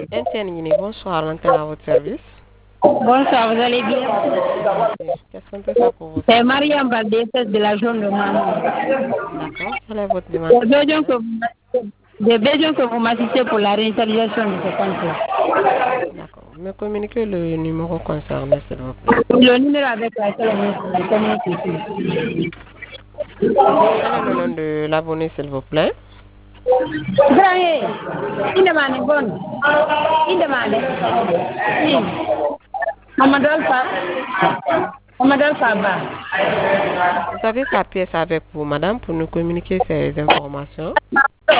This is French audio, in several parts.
Etienne, bonsoir, l'antenne à votre service. Bonsoir, vous allez bien? Qu'est-ce qu'on peut faire pour vous? C'est Mariam Baldé, de la zone de Maman. D'accord, quelle est votre demande? J'ai besoin que vous m'assistiez pour la réinitialisation de ce compte-là. D'accord. Me communiquez le numéro concerné, s'il vous plaît. Le numéro avec lequel on communique ici. Quel est le nom de l'abonné, s'il vous plaît? Ibrahim, il demande bon. Il demande. Mamadou Alpha. Mamadou Alpha Ba. Vous avez sa pièce avec vous, madame, pour nous communiquer ces informations? Non,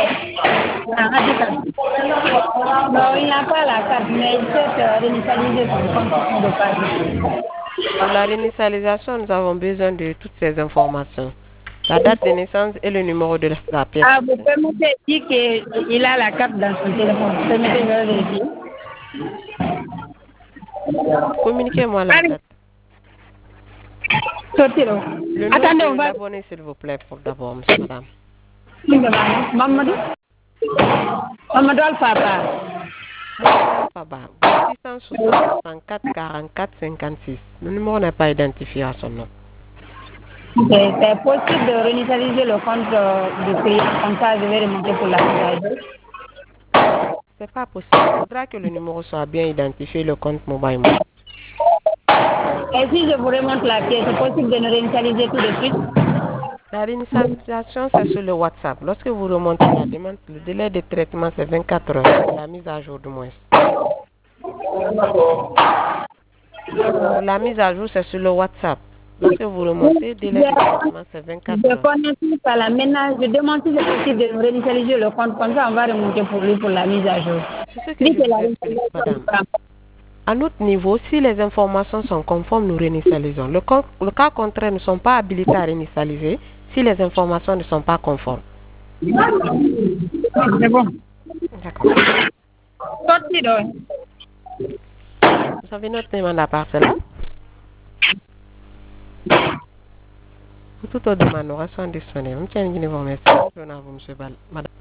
il n'a pas la carte, mais il peut réinitialiser son compte de page. Pour la réinitialisation, nous avons besoin de toutes ces informations. La date de naissance et le numéro de la pièce. Ah, vous permettez de dire qu'il a la carte dans son téléphone. Permettez de vérifier. Communiquez-moi la date. Sortez-le. Le nom Attendez, on de va. l'abonné, s'il vous plaît, pour d'abord, monsieur, madame. Mamadou. Mamadou Alpha Ba. Faba, 660 64 44 56. Le numéro n'est pas identifié à son nom. C'est possible de réinitialiser le compte du client. Comme ça, je vais remonter pour la mise. C'est pas possible. Il faudra que le numéro soit bien identifié, le compte mobile. Et si je vous remonte la pièce, c'est possible de nous réinitialiser tout de suite? La réinitialisation, c'est sur le WhatsApp. Lorsque vous remontez la demande, le délai de traitement, c'est 24 heures. La mise à jour du moins. Pour la mise à jour, c'est sur le WhatsApp. Lorsque vous remontez, le délai de traitement, c'est 24 heures. Je connais pas là. Maintenant, je demande si c'est possible de nous réinitialiser le compte. Comme ça, on va remonter pour lui pour la mise à jour. C'est ce que je vous explique, madame. À notre niveau, si les informations sont conformes, nous réinitialisons. Le cas contraire, nous ne sommes pas habilités à réinitialiser si les informations ne sont pas conformes. C'est bon. D'accord. Sorti donc. Vous avez notre demande à part cela? Pour toute autre demande, nous restons disponibles. Monsieur, vous, monsieur, madame.